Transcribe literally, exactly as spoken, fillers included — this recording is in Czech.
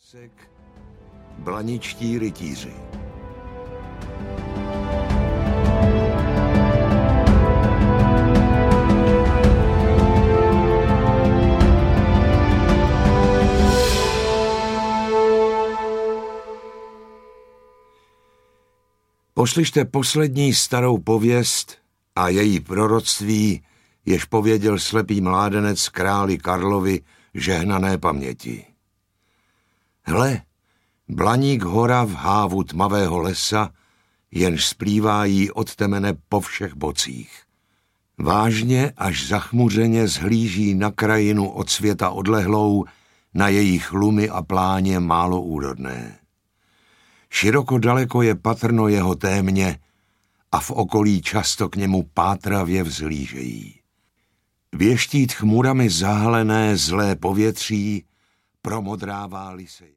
Blaničtí rytíři. Poslyšte poslední starou pověst a její proroctví, jež pověděl slepý mládenec králi Karlovi žehnané paměti. Hle, blaník hora v hávu tmavého lesa, jenž splývá jí od temene po všech bocích. Vážně až zachmuřeně zhlíží na krajinu od světa odlehlou, na jejich lumy a pláně málo úrodné. Široko daleko je patrno jeho témě a v okolí často k němu pátravě vzhlížejí. Věštít chmurami zahalené zlé povětří promodrává-li se.